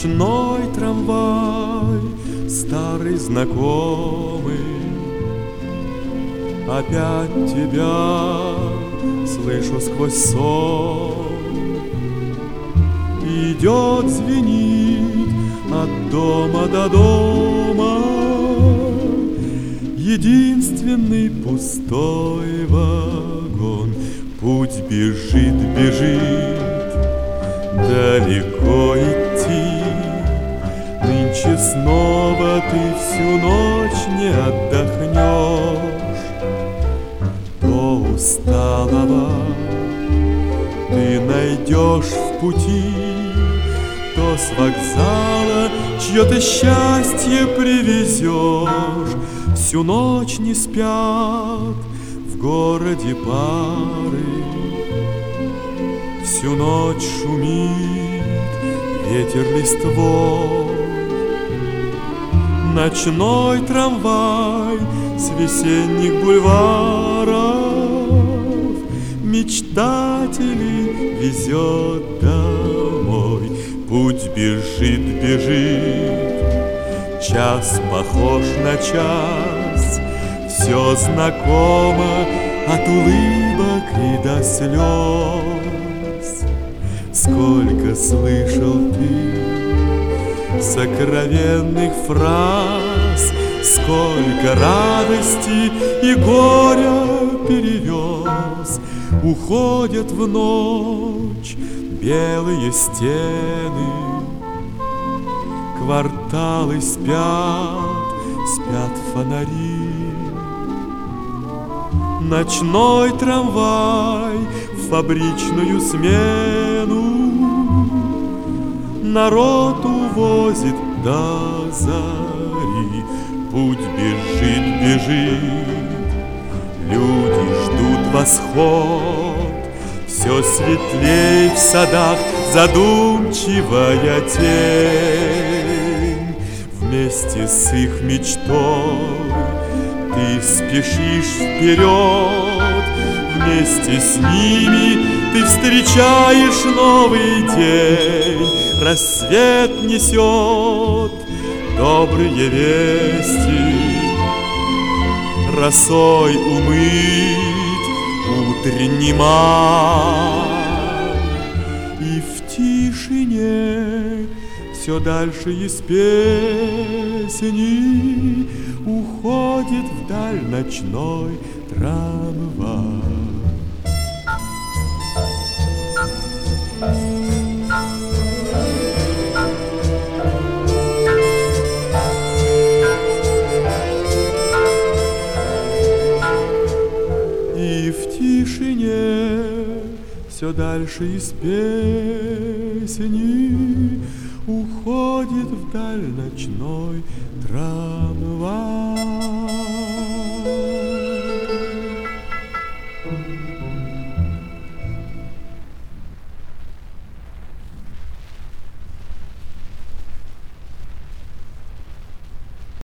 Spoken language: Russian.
Ночной трамвай, старый знакомый, опять тебя слышу сквозь сон. Идет, звенит от дома до дома единственный пустой вагон. Путь бежит, бежит, далеко идти. Нынче снова ты всю ночь не отдохнешь. То усталого ты найдешь в пути, то с вокзала чье-то счастье привезешь. Всю ночь не спят в городе пары, всю ночь шумит ветер листвой. Ночной трамвай с весенних бульваров мечтателей везет домой. Путь бежит, бежит, час похож на час. Все знакомо от улыбок и до слез. Сколько слышал ты сокровенных фраз, сколько радости и горя перевез. Уходят в ночь белые стены, кварталы спят, спят фонари. Ночной трамвай в фабричную смену народ увозит до зари. Путь бежит, бежит, люди ждут восход. Все светлей в садах задумчивая тень. Вместе с их мечтой ты спешишь вперед. Вместе с ними ты встречаешь новый день. Рассвет несет добрые вести, росой умыт утренний май. И в тишине все дальше из песни уходит вдаль ночной трамвай. И в тишине все дальше из песни уходит вдаль ночной трамвай.